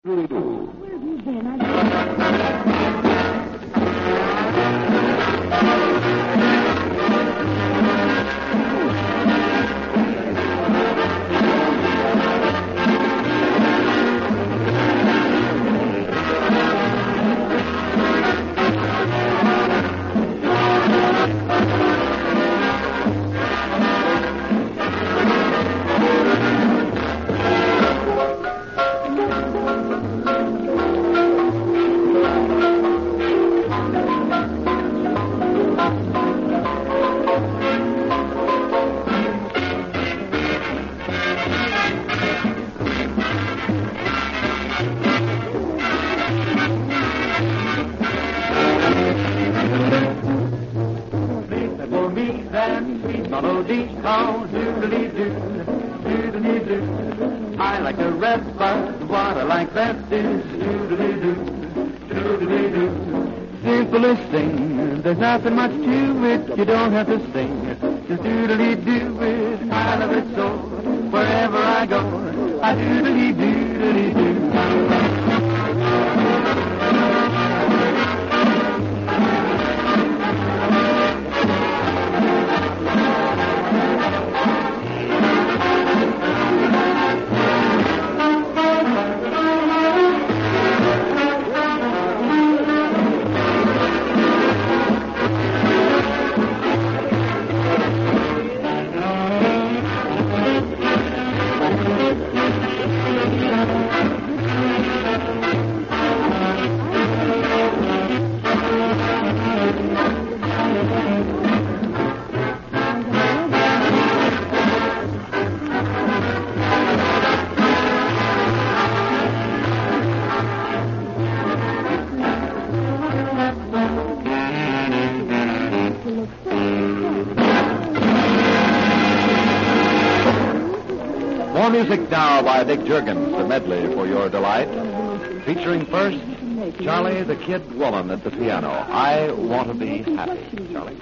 Where have you been? I like a red bud, what I like best is doodly-doo, doodly-doo. Simplest thing, there's nothing much to it, you don't have to sing, just doodly-doo it, I love it so, wherever I go, I doodly-doo, doodly-doo. More music now by Dick Jurgens, a medley for your delight. Featuring first, Charlie the Kid Woman at the piano. I Want to Be Happy, Charlie.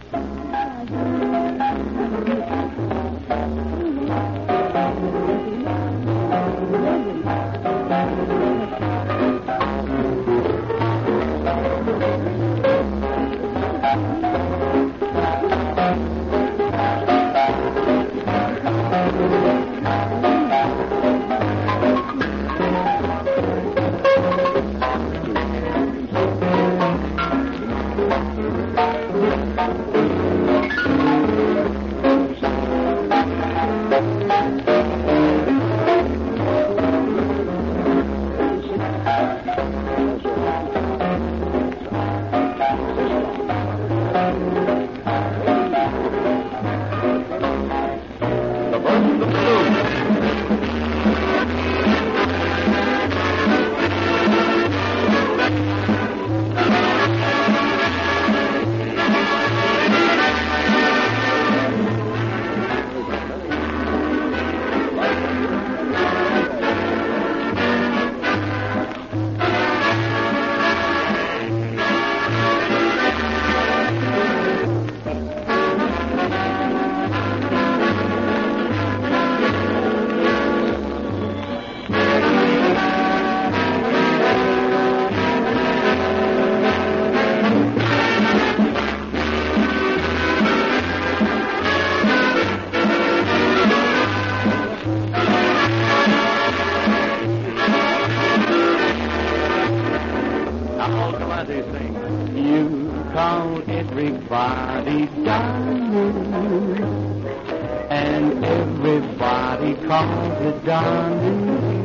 You call everybody darling, and everybody calls it darling.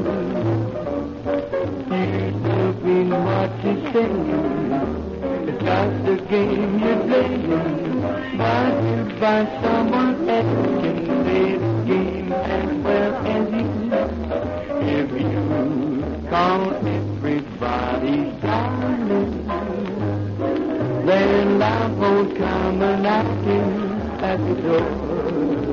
You don't mean what you're saying, it's just a game you're playing, but you find someone else can play the game as well as you. If you call everybody darling, then love won't come knocking at the door.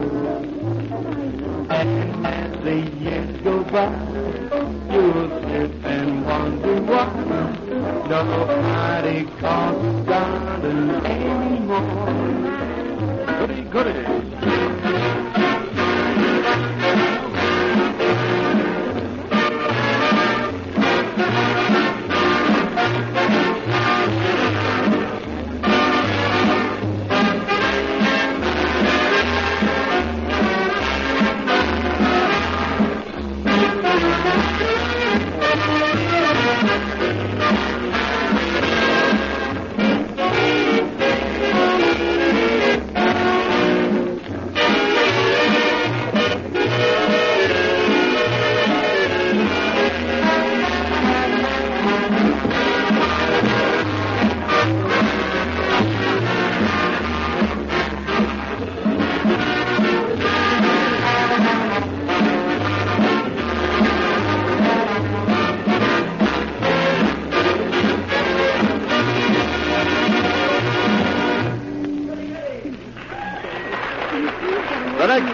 And as the years go by, you'll sit and wonder why nobody calls darling anymore. Goody, goody.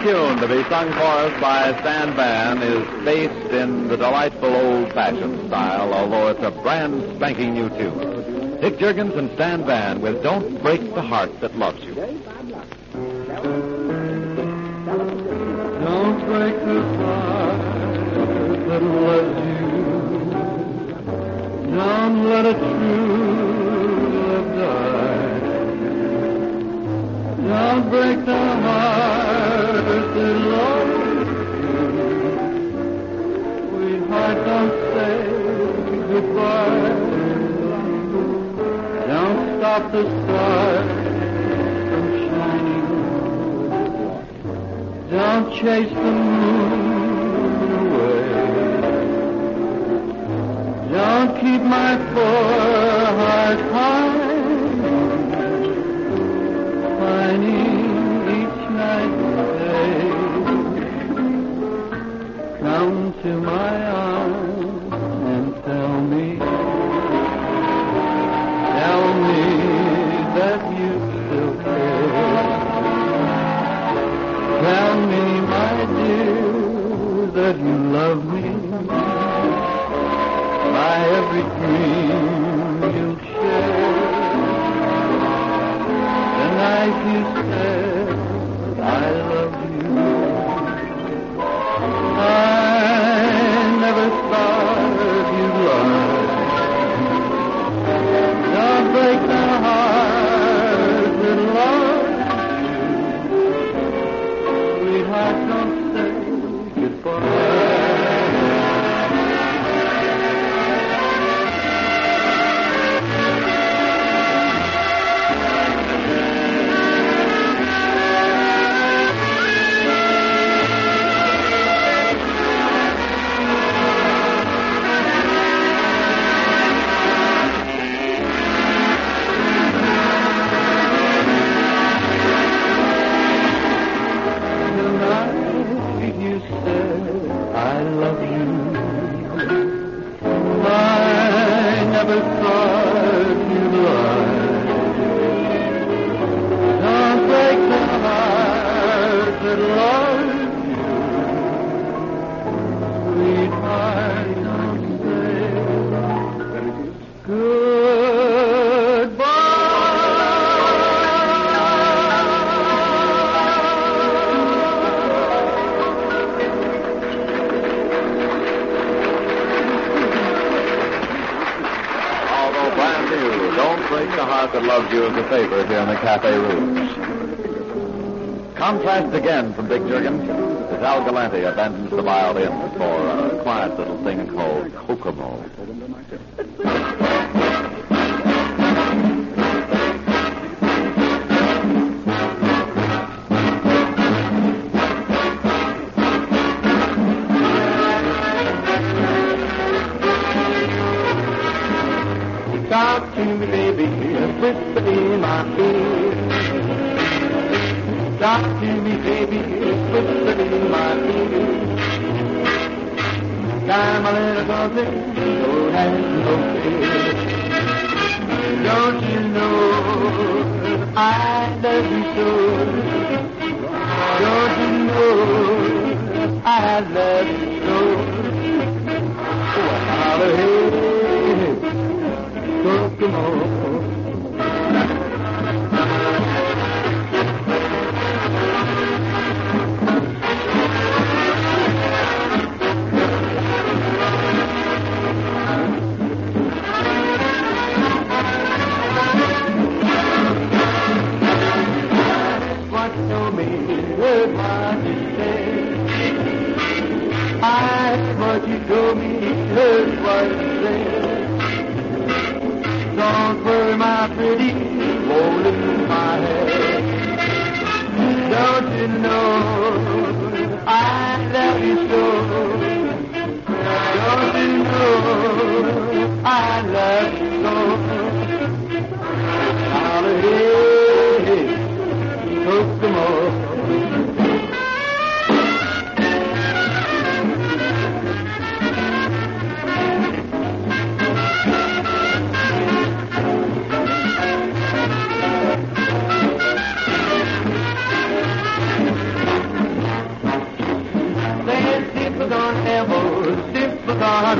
tune to be sung for us by Stan Van is based in the delightful old-fashioned style, although it's a brand spanking new tune. Dick Jurgens and Stan Van with Don't Break the Heart That Loves You. Don't break the heart that loves you. Don't let a true love die. Don't break the heart that loves you. Sweetheart, don't say goodbye. Don't stop the stars from shining. Don't chase the moon away. Don't keep my poor heart pining each night and day. Come to my arms and tell me that you still care. Tell me, my dear, that you love me. By every dream you'll share. The night you said I love you. I never thought you'd lie. Don't break the heart that loves you. Sweetheart, don't say goodbye. That Loves You is a favorite here in the Cafe Rouge. Contrast again from Dick Jurgens as Al Galante abandons the violin for a quiet little thing called Kokomo. Talk to me, baby, whisper in my ear. Talk to me, baby, whisper in my ear. Time a little closer, don't have no fear. Don't you know I love you so? Don't you know I love you so? Oh, hey. Kokomo. What told me what you said? What you told me heard what you said. Don't worry, my pretty, holding my head. Don't you know I love you so? Don't you know I love you so? Hallelujah, Kokomo.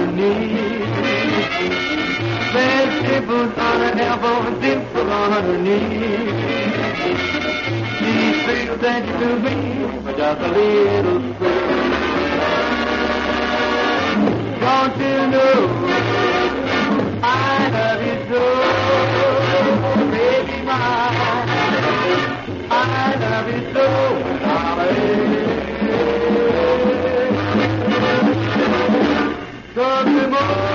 her knee. There's dimples on her elbow, dimples on her knee. She feels that to me for just a little spoon. Don't you know I love you so, baby mine. I love you so, darling. Come tomorrow.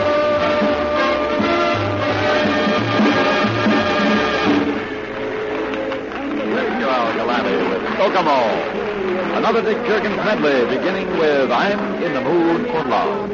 With Kokomo. Another Dick Jerkins medley beginning with I'm in the Mood for Love.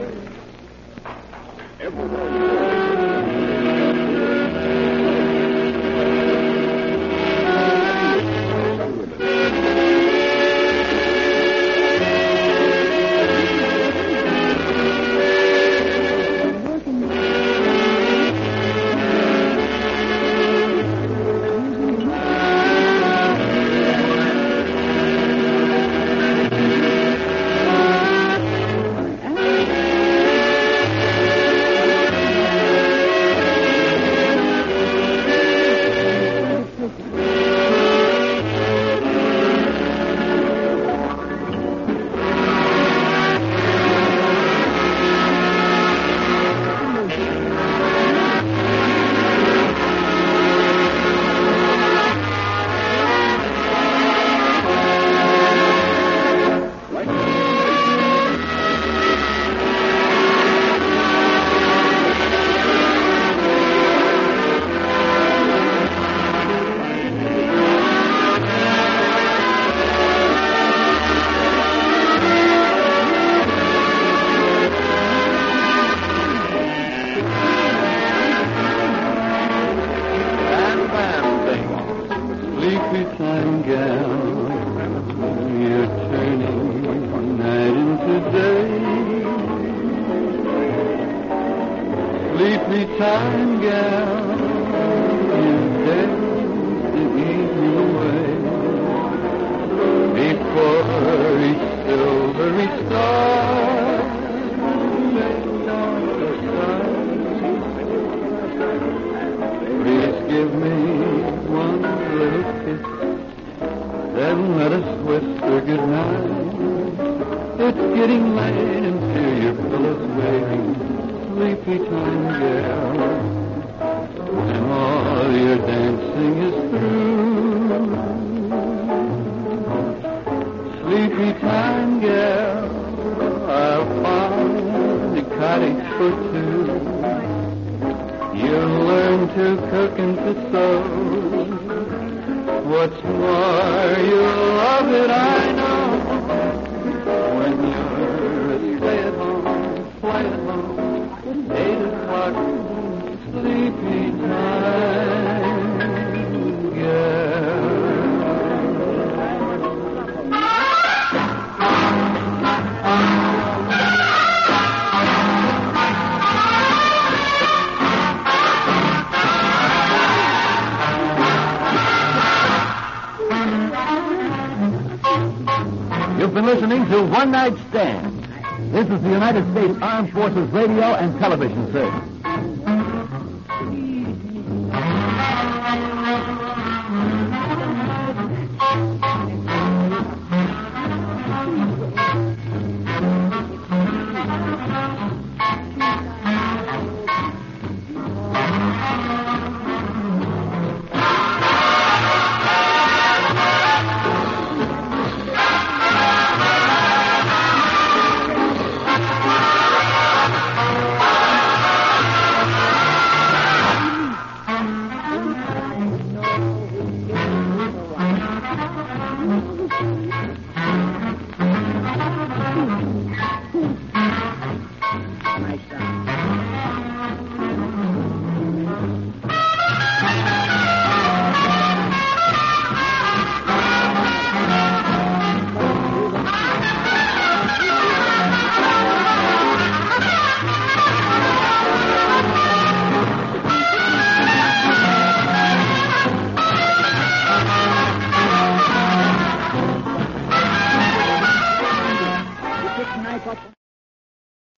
Sleepy time gal, you dance the evening away. Before each silvery star lay down the sun. Please give me one little kiss, then let us whisper goodnight. It's getting late and to your pillow's waiting. Sleepy time girl, when all your dancing is through. Sleepy time girl, I'll find a cottage for two. You'll learn to cook and to sew. What's more, you'll love it, I know. When you're a stay-at-home, flight-at-home, 8 o'clock, sleepy time, girl. You've been listening to One Night Stand. This is the United States Armed Forces Radio and Television Service.